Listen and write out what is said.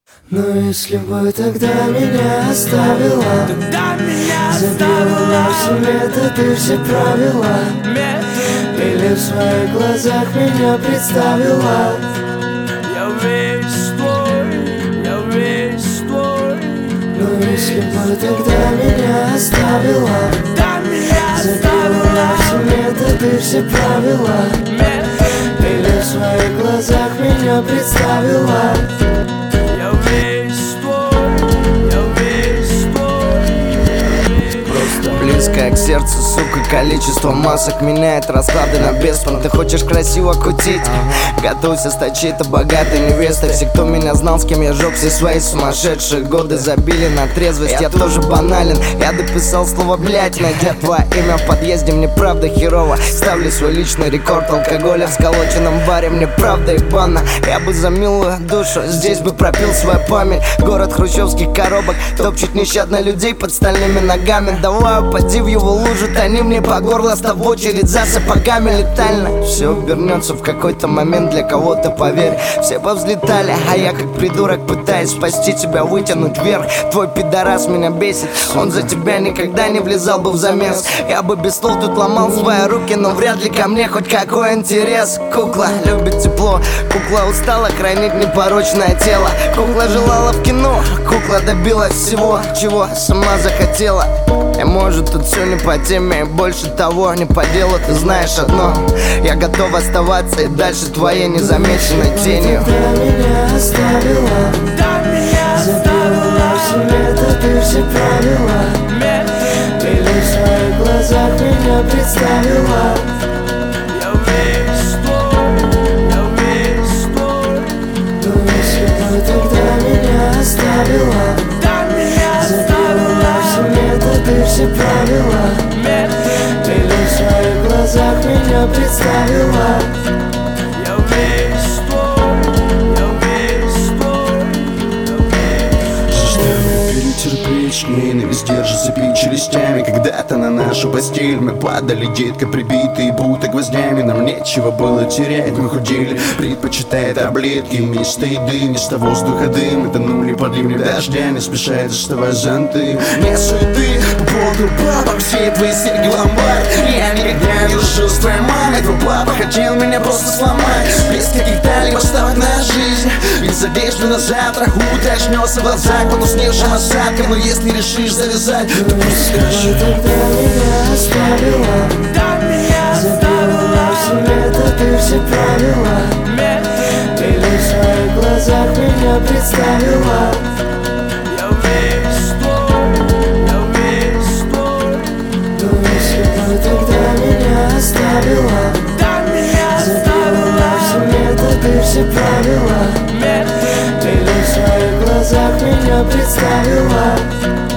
Но если бы тогда меня оставила, забила все методы, все правила, или в своих глазах меня представила. Я весь твой, я весь твой. Но если бы тогда меня оставила, забила все методы, все правила, или в своих глазах меня представила. Я весь твой, я весь твой. Просто близкое к сердцу, сука, количество масок меняет расклады на беспон. Ты хочешь красиво кутить, готовься стать чьей-то богатой невестой. Все, кто меня знал, с кем я жёг все свои сумасшедшие годы, забили на трезвость, я тоже банален. Я дописал слово блять, найдя твое имя в подъезде, мне правда херово. Ставлю свой личный рекорд алкоголя в сколоченном баре, мне правда ебано. Я бы за милую душу здесь бы пропил свою память. Город хрущевских коробок топчет нещадно людей под стальными ногами. Давай упади в его лужу, тони мне по горло, став в очередь за сапогами летально. Все обернется в какой-то момент, для кого-то поверь. Все повзлетали, а я как придурок пытаюсь спасти тебя, вытянуть вверх. Твой пидорас меня бесит, он за тебя никогда не влезал бы в замес. Я бы без слов тут ломал свои руки, но вряд ли ко мне хоть какой интерес. Кукла любит тепло, кукла устала хранить непорочное тело. Кукла желала в кино, кукла добилась всего, чего сама захотела. И может тут все не по теме, и больше того не по делу. Ты знаешь одно, я готов оставаться и дальше твоей незамеченной тенью. Когда меня оставила, забила все методы, все правила, или в своих глазах меня представила. Я весь твой, я весь твой. Но если бы тогда меня оставила, забила все методы, все правила, или в своих глазах меня представила. Я весь твой, я весь твой. Заставим перетерпеть ненависть, держи цепи челюстями. Когда-то на нашу постель мы падали, детка, прибитые будто гвоздями. Нам нечего было терять, мы худели, предпочитая таблетки вместо еды. Вместо воздуха дым, мы тонули под ливнем дождя, не спеша доставать зонты. Нет суеты, по поводу бабок, все твои серьги ломбард. Я никогда не дружил с твоей мамой, твой папа хотел меня просто сломать. Без каких-то либо ставок на жизнь, без надежды на завтра. Уточнется в глазах, под усневшим осадком. Но если решишь завязать, то просто скажи. Тогда меня оставила, забила все методы, все правила, или в своих глазах меня представила. Я весь твой, я весь твой. Но если бы тогда меня оставила, забила все методы, все правила, или в своих глазах меня представила.